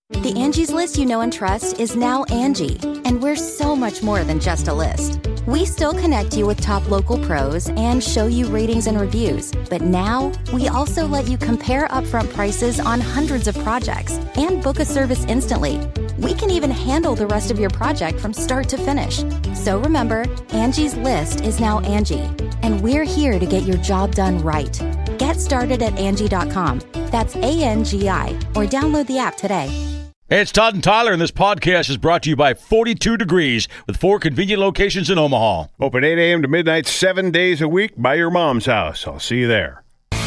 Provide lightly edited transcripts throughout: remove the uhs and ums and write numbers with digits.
The Angie's List you know and trust is now Angie, and we're so much more than just a list. We still connect you with top local pros and show you ratings and reviews, but now we also let you compare upfront prices on hundreds of projects and book a service instantly. We can even handle the rest of your project from start to finish. So remember, Angie's List is now Angie, and we're here to get your job done right. Get started at Angie.com. That's ANGI, or download the app today. Hey, it's Todd and Tyler, and this podcast is brought to you by 42 Degrees, with 4 convenient locations in Omaha. Open 8 a.m. to midnight, 7 days a week by your mom's house. I'll see you there.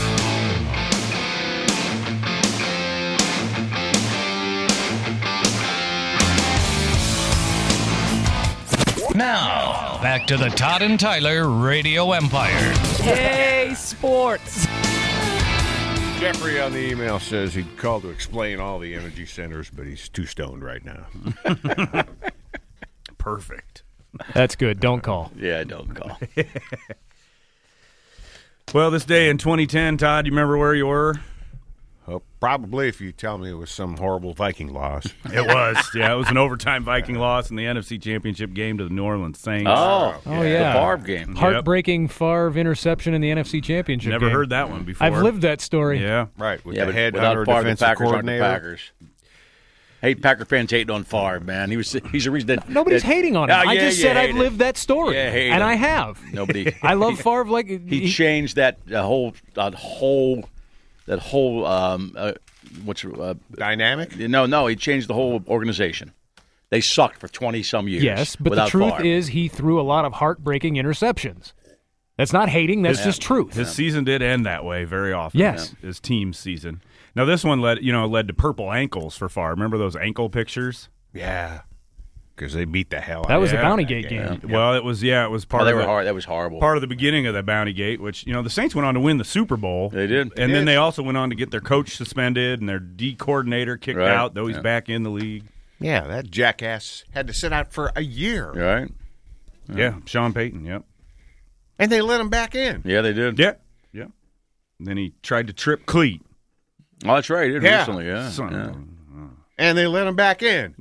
Now, back to the Todd and Tyler Radio Empire. Yay, sports! Jeffrey on the email says he'd call to explain all the energy centers, but he's too stoned right now. Perfect. That's good. Don't call. Yeah, don't call. Well, this day in 2010, Todd, you remember where you were? Oh, probably if you tell me it was some horrible Viking loss. It was. Yeah, it was an overtime Viking loss in the NFC Championship game to the New Orleans Saints. Oh, yeah. The Favre game. Heartbreaking Favre interception in the NFC Championship Never game. heard that one before. I've lived that story. Yeah. Right, with Yeah, the but head without under Favre, the defensive Packers aren't the coordinator. Packers. Hate Packer fans hating on Favre, man. He's a reason that Nobody's hating on him. I just said I've lived that story, Yeah, hate and him. I have. Nobody. I love Favre like He changed that whole Dynamic? No, he changed the whole organization. They sucked for 20-some years. Yes, but the without truth Favre. is he threw a lot of heartbreaking interceptions. That's not hating. That's just truth. His season did end that way very often. Yes. His team's season. Now, this one led to purple ankles for Favre. Remember those ankle pictures? Yeah, because they beat the hell out That of was him. the Bounty Gate game. Well, it was part they of were the, hard. That was horrible. part of the beginning of the Bounty Gate, which, the Saints went on to win the Super Bowl. They did. And then they also went on to get their coach suspended and their D coordinator kicked Right. out, though he's Yeah. back in the league. Yeah, that jackass had to sit out for a year. Right? Yeah, Sean Payton, yep. And they let him back in. Yeah, they did. Yeah. And then he tried to trip Cleat. Oh, that's right. He did Yeah. recently. Yeah. Son yeah. of a- And they let him back in.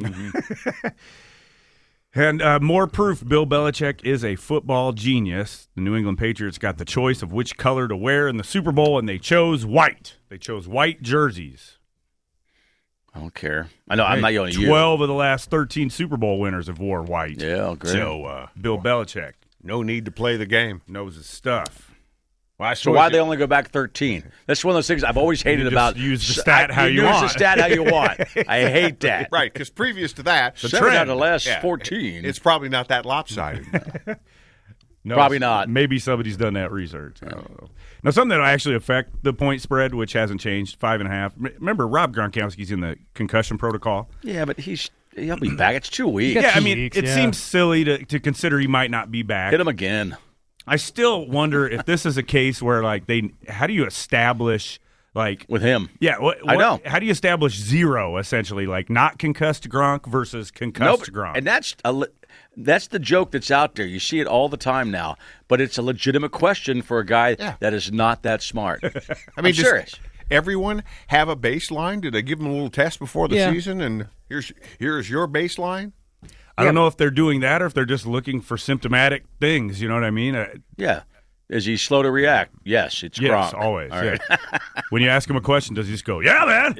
And more proof Bill Belichick is a football genius. The New England Patriots got the choice of which color to wear in the Super Bowl, and they chose white. They chose white jerseys. I don't care. I know. I'm not yelling at you. 12 of the last 13 Super Bowl winners have wore white. Yeah, great. So, Bill Belichick no need to play the game. knows his stuff. Well, So why they only go back 13? That's one of those things I've always hated just about. use the stat how you use want. the stat how you want. I hate that. Right, because previous to that, Seven out of the last yeah, 14. it's probably not that lopsided. No, Probably not. Maybe somebody's done that research. I don't know. Now, something that will actually affect the point spread, which hasn't changed, 5.5. Remember, Rob Gronkowski's in the concussion protocol. Yeah, but he'll be back. It's 2 weeks. got Yeah, I 2 mean, weeks, it yeah. seems silly to consider he might not be back. Hit him again. I still wonder if this is a case where, how do you establish, With him. yeah, I know. How do you establish zero, essentially, not concussed Gronk versus concussed Gronk? And that's the joke that's out there. You see it all the time now. But it's a legitimate question for a guy that is not that smart. I mean, I'm serious. Everyone have a baseline? Did they give them a little test before the season? And here's your baseline? I don't know if they're doing that or if they're just looking for symptomatic things. You know what I mean? Yeah. Is he slow to react? Yes, it's Yes, Gronk. always. All right. Yeah. When you ask him a question, does he just go, "Yeah,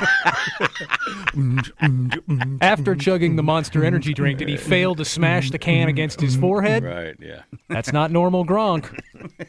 man"? After chugging the Monster Energy drink, did he fail to smash the can against his forehead? Right, yeah. That's not normal Gronk.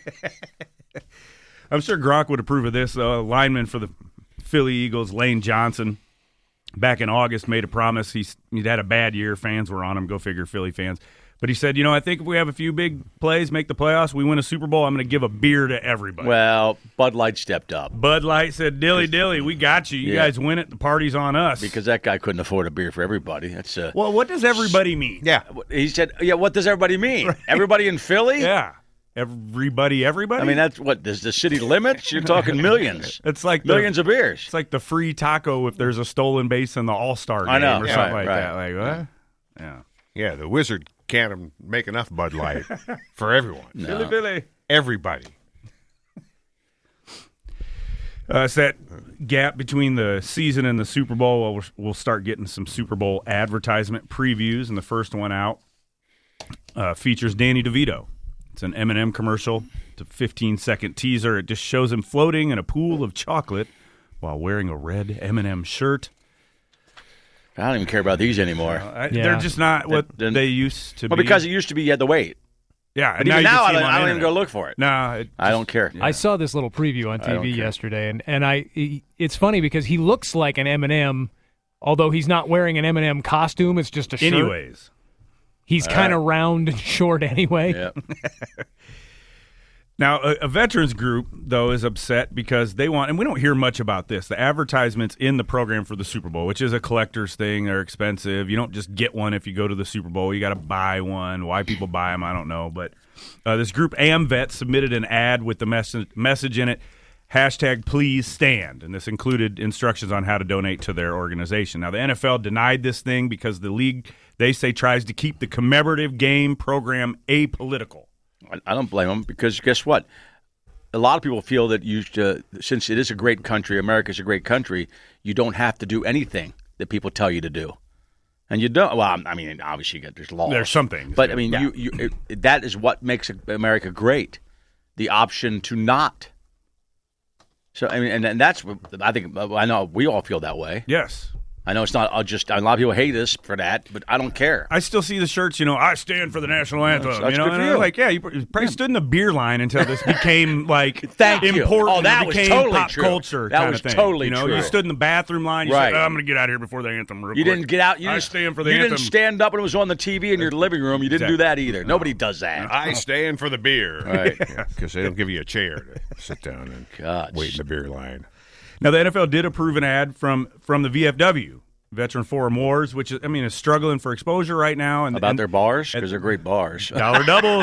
I'm sure Gronk would approve of this. Lineman for the Philly Eagles, Lane Johnson, back in August made a promise. He'd had a bad year. Fans were on him. Go figure, Philly fans. But he said, I think if we have a few big plays, make the playoffs, we win a Super Bowl, I'm going to give a beer to everybody. Well, Bud Light stepped up. Bud Light said, dilly, we got you. You guys win it. The party's on us. Because that guy couldn't afford a beer for everybody. That's Well, what does everybody mean? Yeah. He said, what does everybody mean? Everybody in Philly? Yeah. Everybody? I mean, that's what, does the city limits? You're talking millions. It's like Millions of beers. It's like the free taco if there's a stolen base in the All-Star game I know. or Yeah, something right, like right. that. Like, what? Yeah. Yeah, the Wizard can't make enough Bud Light for everyone. Philly. Everybody. It's that gap between the season and the Super Bowl. Well, we'll start getting some Super Bowl advertisement previews, and the first one out features Danny DeVito. It's an M&M commercial. It's a 15-second teaser. It just shows him floating in a pool of chocolate while wearing a red M&M shirt. I don't even care about these anymore. They're just not what they used to be. Well, because it used to be you had to wait. Yeah, and even now I don't even go look for it. No, I don't care. I saw this little preview on TV yesterday, and it's funny because he looks like an M&M, although he's not wearing an M&M costume. It's just a shirt. Anyways. He's kind of round and short anyway. Yep. Now, a veterans group, though, is upset because they want, and we don't hear much about this, the advertisements in the program for the Super Bowl, which is a collector's thing. They're expensive. You don't just get one if you go to the Super Bowl. You got to buy one. Why people buy them, I don't know. But this group, AMVET, submitted an ad with the message in it, #PleaseStand, and this included instructions on how to donate to their organization. Now, the NFL denied this thing because the league, they say, tries to keep the commemorative game program apolitical. I don't blame them because guess what? A lot of people feel that since it is a great country, America's a great country, you don't have to do anything that people tell you to do. And you don't. Well, I mean, obviously there's laws. There's some things. But, I mean, that is what makes America great, the option to not. So, I mean, and that's what I know we all feel that way. Yes. I know it's not just a lot of people hate us for that, but I don't care. I still see the shirts, I stand for the national anthem. That's good for you. Like, you probably stood in the beer line until this became like important. Oh, that was totally pop true. Culture. That was totally true. You stood in the bathroom line. You said, I'm going to get out of here before the anthem. You didn't get out. I stand for the anthem. You didn't stand up when it was on the TV in your living room. You didn't do that either. Nobody does that. I stand for the beer. Right. Because they don't give you a chair to sit down and wait in the beer line. Now, the NFL did approve an ad from the VFW. Veteran Forum Wars, which is struggling for exposure right now. And their bars? Because they're great bars. Dollar doubles.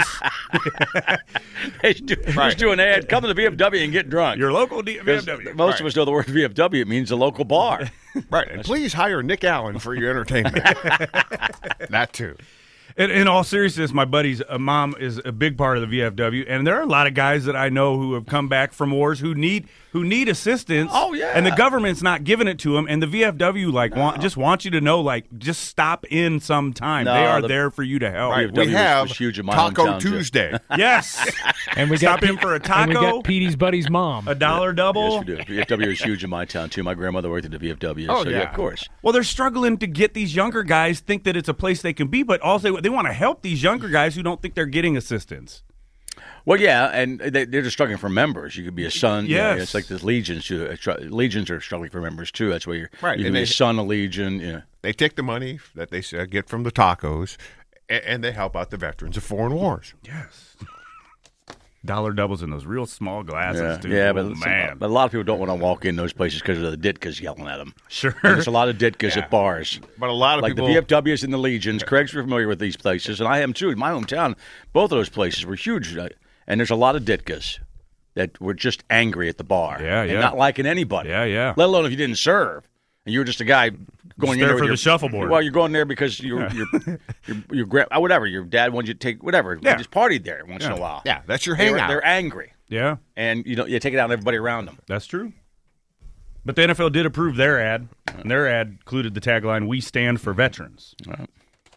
Just do an ad. Come to the VFW and get drunk. Your local VFW. Most of us know the word VFW. It means a local bar. Right. And please hire Nick Allen for your entertainment. That too. In all seriousness, my buddy's mom is a big part of the VFW, and there are a lot of guys that I know who have come back from wars who need assistance. Oh yeah, and the government's not giving it to them, and the VFW just want you to know, just stop in sometime. They are there for you to help. Right. We have huge in my Taco hometown, Tuesday. Yes, and we stop in for a taco. And we got Petey's buddy's mom. A dollar double. Yes, we do. VFW is huge in my town too. My grandmother worked at the VFW. Oh so, yeah, of course. Well, they're struggling to get these younger guys think that it's a place they can be, but also they want to help these younger guys who don't think they're getting assistance. Well, yeah, and they're just struggling for members. You could be a son. Yes. It's like this Legions. Legions are struggling for members, too. That's where you can be a son of Legion. Yeah. They take the money that they get from the tacos, and they help out the veterans of foreign wars. Yes. Dollar doubles in those real small glasses, too. Yeah, but a lot of people don't want to walk in those places because of the Ditkas yelling at them. Sure. And there's a lot of Ditkas at bars. But a lot of people... Like the VFWs and the Legions. Craig's familiar with these places, and I am, too. In my hometown, both of those places were huge. And there's a lot of Ditkas that were just angry at the bar. Yeah, and not liking anybody. Yeah. Let alone if you didn't serve. And you were just a guy going in there for the shuffleboard. Well, you're going there because your whatever, your dad wanted you to take whatever. Yeah. You just partied there once in a while. Yeah, that's your hangout. They're angry. Yeah. And you take it out on everybody around them. That's true. But the NFL did approve their ad, and their ad included the tagline, "We stand for veterans." Right.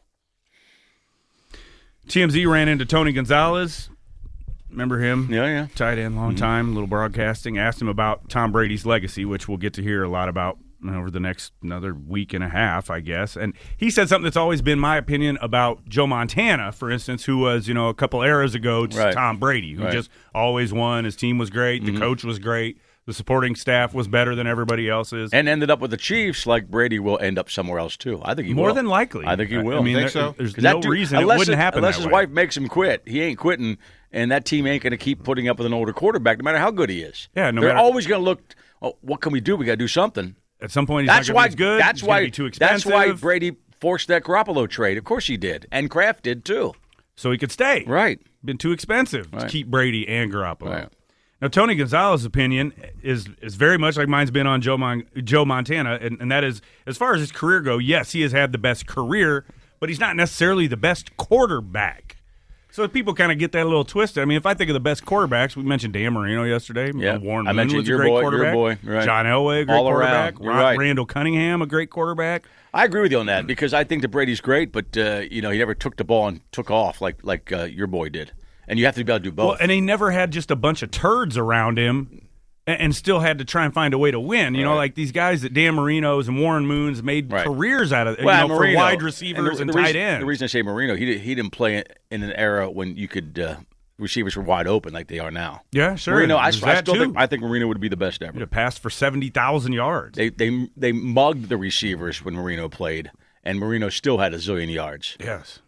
TMZ ran into Tony Gonzalez. Remember him? Yeah. Tight end, long time, little broadcasting. Asked him about Tom Brady's legacy, which we'll get to hear a lot about over the next another week and a half, I guess. And he said something that's always been my opinion about Joe Montana, for instance, who was, a couple eras ago Tom Brady, who just always won. His team was great. The coach was great. The supporting staff was better than everybody else's. And ended up with the Chiefs like Brady will end up somewhere else, too. I think he will. More than likely. I think he will. I mean, think so. There's no reason it wouldn't happen unless that his way. wife makes him quit. He ain't quitting, and that team ain't going to keep putting up with an older quarterback no matter how good he is. Yeah, They're always going to look, what can we do? We got to do something. At some point, he's not going to be as good. That's he's why be too expensive. That's why Brady forced that Garoppolo trade. Of course he did. And Kraft did, too. So he could stay. Right. Been too expensive to keep Brady and Garoppolo. Right. Now, Tony Gonzalez's opinion is very much like mine's been on Joe Montana, and that is, as far as his career go, yes, he has had the best career, but he's not necessarily the best quarterback. So people kind of get that a little twisted. I mean, if I think of the best quarterbacks, we mentioned Dan Marino yesterday. Yeah. Warren I Moon mentioned was your a great boy, quarterback. your boy, right. John Elway, a great All quarterback. around. You're right. Randall Cunningham, a great quarterback. I agree with you on that because I think that Brady's great, but he never took the ball and took off like your boy did. And you have to be able to do both. Well, and he never had just a bunch of turds around him and still had to try and find a way to win. You know, like these guys that Dan Marino's and Warren Moon's made careers out of, Marino, for wide receivers and tight ends. The reason I say Marino, he didn't play in an era when you could receivers were wide open like they are now. Yeah, sure. Marino, I think Marino would be the best ever. He'd have passed for 70,000 yards. They mugged the receivers when Marino played, and Marino still had a zillion yards. Yes.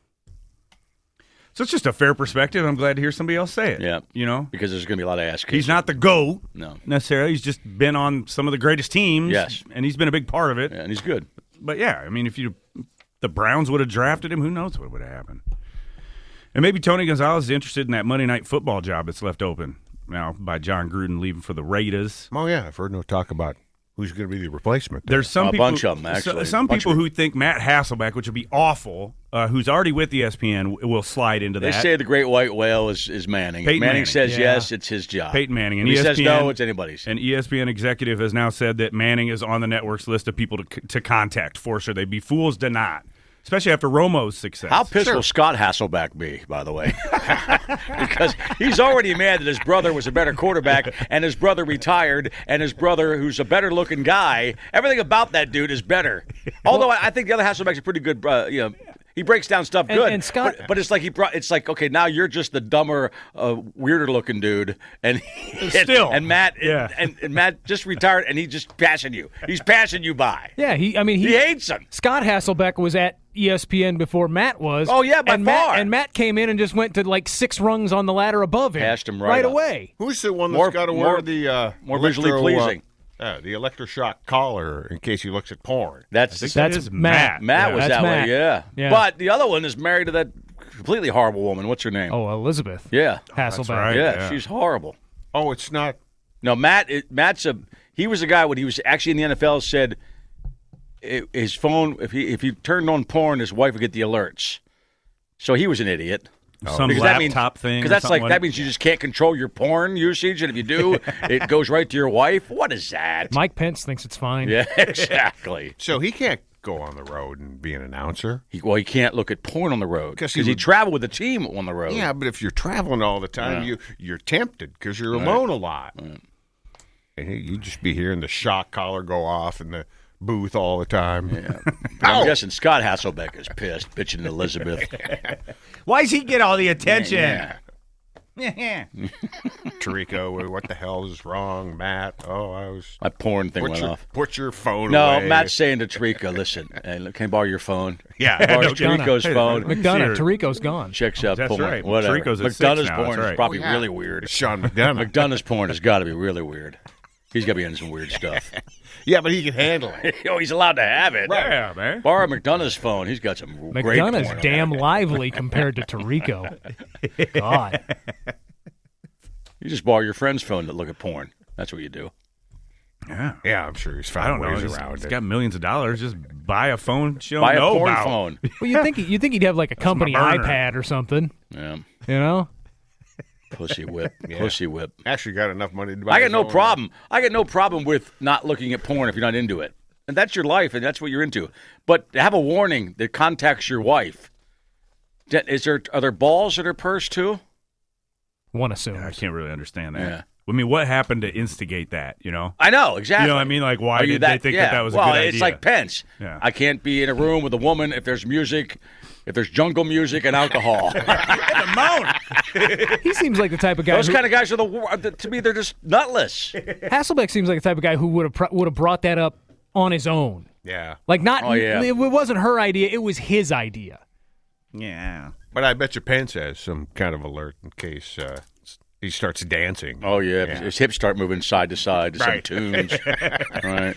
So it's just a fair perspective. I'm glad to hear somebody else say it. Yeah. Because there's going to be a lot of ass kissing. He's not the GOAT. No. Necessarily. He's just been on some of the greatest teams. Yes. And he's been a big part of it. Yeah, and he's good. But, yeah, I mean, if the Browns would have drafted him, who knows what would have happened. And maybe Tony Gonzalez is interested in that Monday Night Football job that's left open now by John Gruden leaving for the Raiders. Oh, yeah. I've heard no talk about who's going to be the replacement. There's some people, bunch of them, actually. Some people who think Matt Hasselbeck, which would be awful, who's already with ESPN, will slide into that. They say the great white whale is Manning. Peyton Manning says yeah. yes, it's his job. Peyton Manning. And And he ESPN, says no, it's anybody's. An ESPN executive has now said that Manning is on the network's list of people to contact for sure. They'd be fools to not. Especially after Romo's success. How pissed will Scott Hasselbeck be, by the way? Because he's already mad that his brother was a better quarterback and his brother retired and his brother, who's a better-looking guy, everything about that dude is better. Although I think the other Hasselbeck's a pretty good, he breaks down stuff good. And Scott, but it's like okay, now you're just the dumber, weirder-looking dude. And Matt and Matt just retired and he's just passing you. He's passing you by. Yeah, he hates him. Scott Hasselbeck was at ESPN before Matt was. Oh, yeah, by far. And Matt came in and just went to like 6 rungs on the ladder above him. Passed him right up. away. Who's the one that's got to wear the more visually pleasing? The electroshock collar in case he looks at porn. That's Matt. Matt was that Matt. way, yeah. But the other one is married to that completely horrible woman. What's her name? Oh, Elizabeth. Yeah. Hasselbeck. Right. Yeah, she's horrible. Oh, it's not. No, he was a guy when he was actually in the NFL said his phone, if he turned on porn, his wife would get the alerts. So he was an idiot. Some laptop thing. Because that means you just can't control your porn usage, and if you do, it goes right to your wife. What is that? Mike Pence thinks it's fine. Yeah, exactly. So he can't go on the road and be an announcer. He can't look at porn on the road because he would traveled with the team on the road. Yeah, but if you're traveling all the time, you're tempted because you're alone a lot. Right. And you'd just be hearing the shock collar go off in the booth all the time. Yeah. I'm guessing Scott Hasselbeck is pissed, bitching at Elizabeth. Why does he get all the attention? Yeah. Tirico, what the hell is wrong, Matt? My porn thing went off. Put your phone No, away. Matt's saying to Tirico, listen, can I borrow your phone? Yeah. Borrow Tirico's phone. McDonough. Tirico's gone. Checks out That's porn. right. Whatever. Tirico's at McDonough's 6 now, porn that's right. is probably really weird. Sean McDonough. McDonough's porn has got to be really weird. He's got to be into some weird stuff. Yeah, but he can handle it. He's allowed to have it. Yeah, man. Borrow McDonough's phone. He's got some great porn. McDonough's damn lively compared to Tirico. God. You just borrow your friend's phone to look at porn. That's what you do. Yeah. Yeah, I'm sure he's I found don't know. ways around He's it. got millions of dollars. Just buy a phone. She don't Buy a know porn about. phone. Well, you think he'd have like a company my burner. iPad or something, Yeah. you know? Pussy whip. Pussy whip. Actually got enough money to buy I got his no own- problem. I got no problem with not looking at porn if you're not into it. And that's your life, and that's what you're into. But to have a warning that contacts your wife, are there balls in her purse too? One assumes. I can't really understand that. Yeah. I mean, what happened to instigate that, you know? I know, exactly. You know what I mean? Like, why Are you did they think that was a good well, idea? it's like Pence. Yeah. I can't be in a room with a woman if there's music, if there's jungle music and alcohol. He seems like the type of guy. Those kind of guys are to me, they're just nutless. Hasselbeck seems like the type of guy who would have brought that up on his own. Yeah. Like not. Oh, yeah. It wasn't her idea. It was his idea. Yeah. But I bet you Pence has some kind of alert in case he starts dancing. Oh, yeah. His hips start moving side to side to Right. some tunes. Right.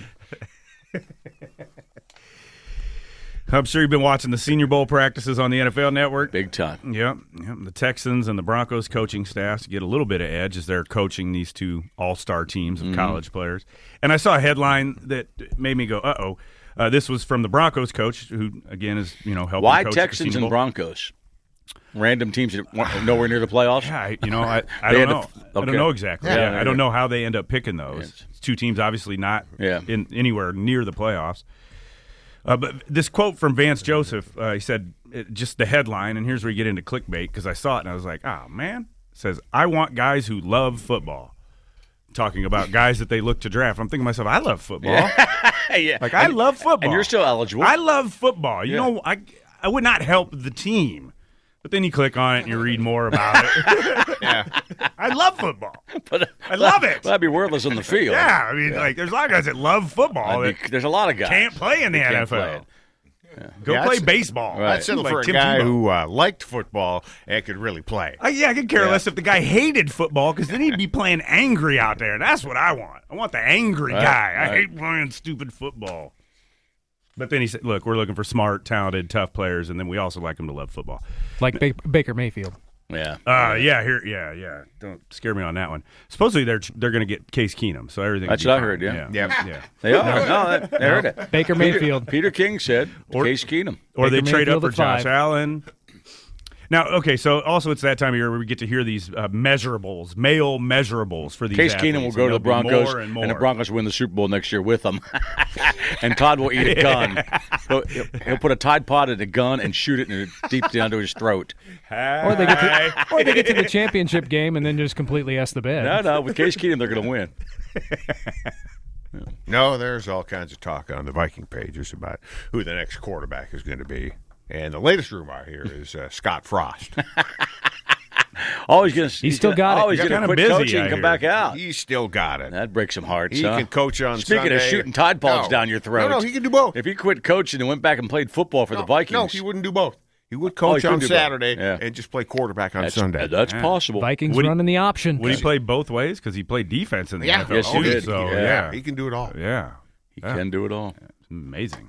I'm sure you've been watching the Senior Bowl practices on the NFL Network. Big time. Yep. The Texans and the Broncos coaching staffs get a little bit of edge as they're coaching these two all-star teams of college players. And I saw a headline that made me go, uh-oh. This was from the Broncos coach, who, again, is, helping Why coach at the Texans Senior and Bowl. Broncos? Random teams that weren't nowhere near the playoffs? Yeah, I don't know. I don't know exactly. Yeah, I don't know how they end up picking those. It's two teams obviously not in anywhere near the playoffs. But this quote from Vance Joseph, he said, just the headline, and here's where you get into clickbait, because I saw it and I was like, oh, man. It says, I want guys who love football. Talking about guys that they look to draft. I'm thinking to myself, I love football. Yeah. Like, I love football. And you're still eligible. I love football. You know, I would not help the team. But then you click on it and you read more about it. I love football. I love it. That'd be worthless on the field. Yeah, I mean, like, there's a lot of guys that love football. There's a lot of guys can't play in the NFL. Go play baseball. Right. I'd settle for a guy who liked football and could really play. I could care less if the guy hated football, because then he'd be playing angry out there. And that's what I want. I want the angry guy. I hate playing stupid football. But then he said, look, we're looking for smart, talented, tough players, and then we also like them to love football. Like Baker Mayfield. Yeah. Yeah. Don't scare me on that one. Supposedly they're going to get Case Keenum, so everything. That's what I heard. Yeah. They are. No, they heard it. Baker Mayfield. Peter King said Case Keenum, or Baker they trade Mayfield up for Josh Allen. Now, okay, so also it's that time of year where we get to hear these male measurables for these Case athletes. Keenum will go to the Broncos, and the Broncos will win the Super Bowl next year with them. And Todd will eat a gun. He'll put a Tide Pod in a gun and shoot it deep down to his throat. Or they get to the championship game and then just completely S the bed. No, with Case Keenum, they're going to win. No, there's all kinds of talk on the Viking pages about who the next quarterback is going to be. And the latest rumor I hear is Scott Frost. He's still got it. Always going to quit busy, coaching and come back out. He's still got it. That breaks some hearts. He can coach on Sunday. Speaking of shooting Tide Pods down your throat. No, he can do both. If he quit coaching and went back and played football for the Vikings. No, he wouldn't do both. He would coach on Saturday and just play quarterback on Sunday. That's possible. Vikings running the option. Would he play both ways? Because he played defense in the NFL. Yes, he did. So, he can do it all. Yeah. He can do it all. It's amazing.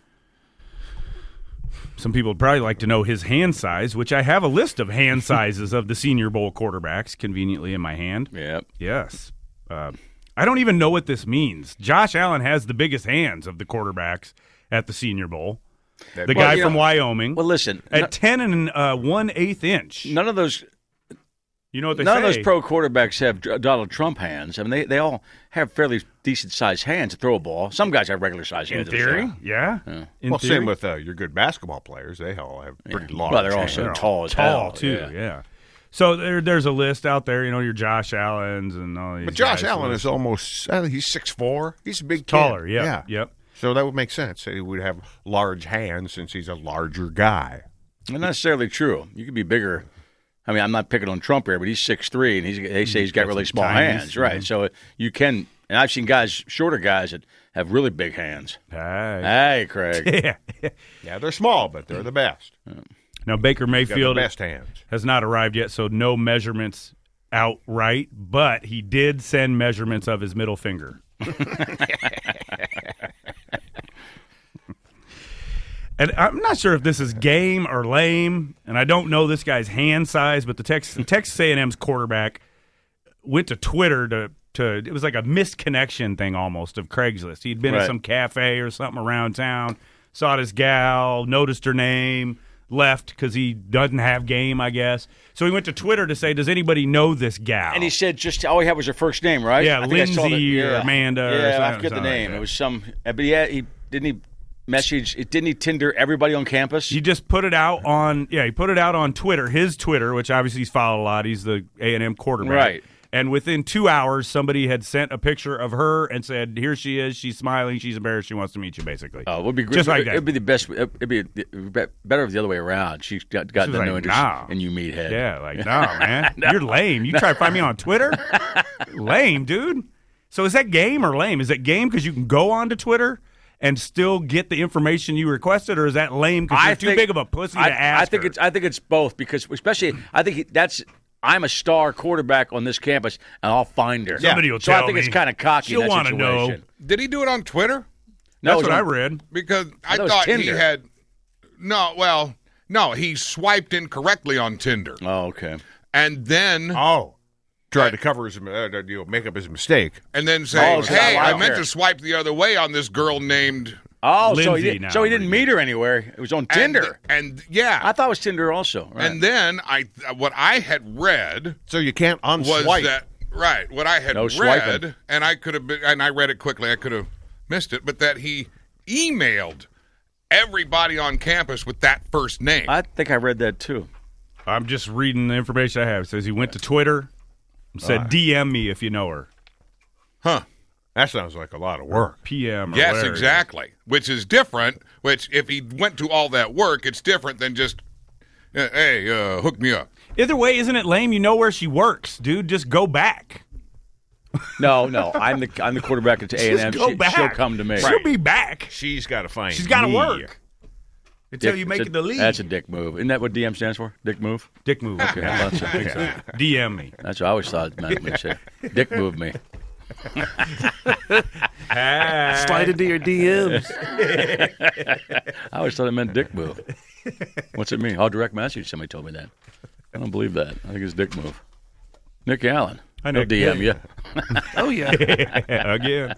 Some people would probably like to know his hand size, which I have a list of hand sizes of the Senior Bowl quarterbacks conveniently in my hand. Yep. Yes. I don't even know what this means. Josh Allen has the biggest hands of the quarterbacks at the Senior Bowl. The guy from Wyoming. Well, listen. At 10 and 1/8 inch. None of those. You know what they None say? of those pro quarterbacks have Donald Trump hands. I mean, they all have fairly decent-sized hands to throw a ball. Some guys have regular-sized hands. In theory, yeah. Well, same with your good basketball players. They all have pretty large Well, they're hands. also tall as hell. too, yeah. So there's a list out there, your Josh Allens and all these But Josh guys. Allen is almost, he's 6'4". He's a big kid. Taller, yep. So that would make sense. He would have large hands since he's a larger guy. Not necessarily true. You could be bigger. I mean, I'm not picking on Trump here, but he's 6'3", and they say he's got really small hands, right? So you can, and I've seen shorter guys that have really big hands. Hey, Craig. Yeah, they're small, but they're the best. Now, Baker Mayfield the best hands. has not arrived yet, so no measurements outright, but he did send measurements of his middle finger. And I'm not sure if this is game or lame, and I don't know this guy's hand size, but the Texas A&M's quarterback went to Twitter to it was like a misconnection thing almost of Craigslist. He'd been at some cafe or something around town, saw this gal, noticed her name, left because he doesn't have game, I guess. So he went to Twitter to say, does anybody know this gal? And he said just all he had was her first name, right? Yeah, Lindsay or Amanda or something. Yeah, I forget the name. It was some – but he message it. Didn't he Tinder everybody on campus? He just put it out on he put it out on Twitter, his Twitter, which obviously he's followed a lot. He's the A&M quarterback. Right. And within 2 hours, somebody had sent a picture of her and said, here she is, she's smiling, she's embarrassed, she wants to meet you, basically. Oh, it would be great. Just like that. It'd be the best. It'd be better if the other way around. She's got no interest in you, meathead. Yeah, like, no, man. You're lame. You try to find me on Twitter? Lame, dude. So is that game or lame? Is it game because you can go onto Twitter and still get the information you requested, or is that lame because you're too big of a pussy to ask her? I think it's both, because especially I think I'm a star quarterback on this campus, and I'll find her. Somebody will tell me. So I think it's kind of cocky. She'll want to know. Did he do it on Twitter? That's what I read. Because I thought he had no, he swiped incorrectly on Tinder. Oh, okay. And then tried to cover his make up his mistake. And then say, hey, I meant to swipe the other way on this girl named Oh, Lindsay so he didn't meet her anywhere. It was on Tinder. And yeah. I thought it was Tinder also. Right. And then what I had read So you can't was unswipe. that what I had No read, swiping. and I could have been, and I read it quickly. I could have missed it, but that he emailed everybody on campus with that first name. I think I read that too. I'm just reading the information I have. It says he went to Twitter and said, DM me if you know her. Huh. That sounds like a lot of work. PM or Yes, whatever. exactly. Which is different. Which, if he went to all that work, it's different than just, hey, hook me up. Either way, isn't it lame? You know where she works, dude. Just go back. No. I'm the quarterback at A&M. Just go back. She'll come to me. She'll be back. She's got to find She's got to me. work until Dick- you make it's it the league. That's a dick move. Isn't that what DM stands for? Dick move? dick move. Okay, I thought so. DM me. That's what I always thought it meant when you said dick move me. Slide into your DMs. I always thought it meant dick move. What's it mean? Oh, direct message. Somebody told me that. I don't believe that. I think it's dick move. Nick Allen. Hi, He'll Nick. DM you. Oh, yeah. Again.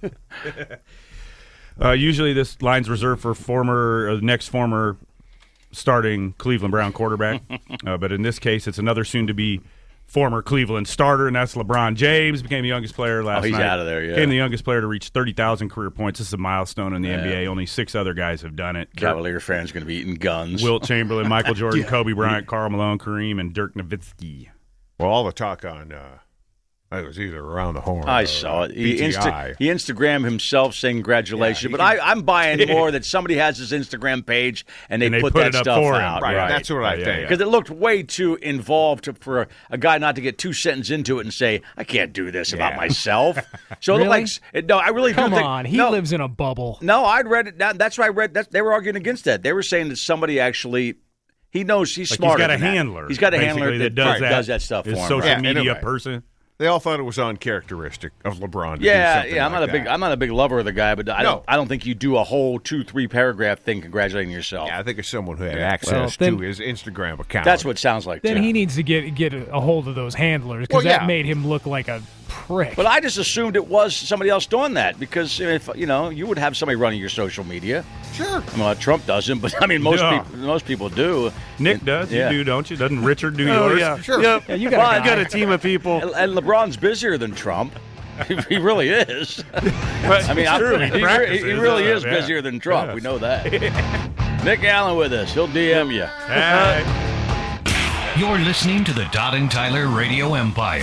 Usually this line's reserved for next former starting Cleveland Brown quarterback. But in this case, it's another soon-to-be former Cleveland starter, and that's LeBron James. Became the youngest player last night. He's out of there, yeah. Became the youngest player to reach 30,000 career points. This is a milestone in the NBA. Only 6 other guys have done it. Cavalier fans going to be eating guns. Wilt Chamberlain, Michael Jordan, Kobe Bryant, Karl Malone, Kareem, and Dirk Nowitzki. Well, all the talk on it was either around the horn. I or saw it. PTI. He Instagrammed himself saying congratulations, Yeah, but I'm buying more that somebody has his Instagram page and they put that it up stuff for him. out. Right, Right. that's what I think. Because it looked way too involved for a guy not to get 2 sentences into it and say, I can't do this about myself. So it Really? looked like, no, I really Come do think. on, he no, lives in a bubble. No, I'd read it. That's why I read that. They were arguing against that. They were saying that somebody actually, he knows he's Like smarter he's got a than that. handler. He's got a handler basically, that does that stuff for his him. social right? media anyway. person. They all thought it was uncharacteristic of LeBron to do Yeah, something I'm like not a big that. I'm not a big lover of the guy, but I No. don't think you do a whole 2-3 paragraph thing congratulating yourself. Yeah, I think it's someone who had Well, access then- to his Instagram account. That's what it sounds like. Then too. he needs to get a hold of those handlers because Well, yeah. that made him look like a prick. But I just assumed it was somebody else doing that because if you would have somebody running your social media. Sure. Well, Trump doesn't, but I mean most people do. Nick does. Yeah. You do, don't you? Doesn't Richard do Oh, yours? yeah. Sure. Yep. Yeah, you got a team of people. And LeBron's busier than Trump. He really is. I mean, he really is Yeah. busier than Trump. Yeah. We know that. Nick Allen with us. He'll DM you. Hey. You're listening to the Todd and Tyler Radio Empire.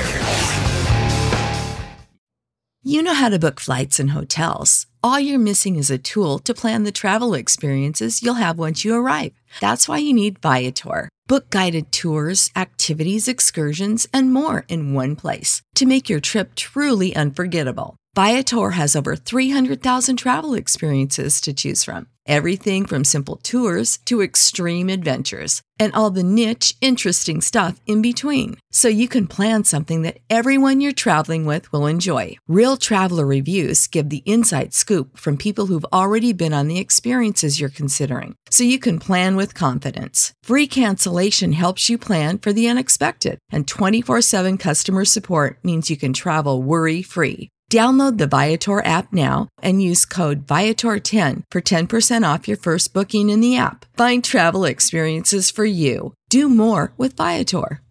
You know how to book flights and hotels. All you're missing is a tool to plan the travel experiences you'll have once you arrive. That's why you need Viator. Book guided tours, activities, excursions, and more in one place to make your trip truly unforgettable. Viator has over 300,000 travel experiences to choose from. Everything from simple tours to extreme adventures and all the niche, interesting stuff in between. So you can plan something that everyone you're traveling with will enjoy. Real traveler reviews give the inside scoop from people who've already been on the experiences you're considering. So you can plan with confidence. Free cancellation helps you plan for the unexpected. And 24/7 customer support means you can travel worry-free. Download the Viator app now and use code Viator10 for 10% off your first booking in the app. Find travel experiences for you. Do more with Viator.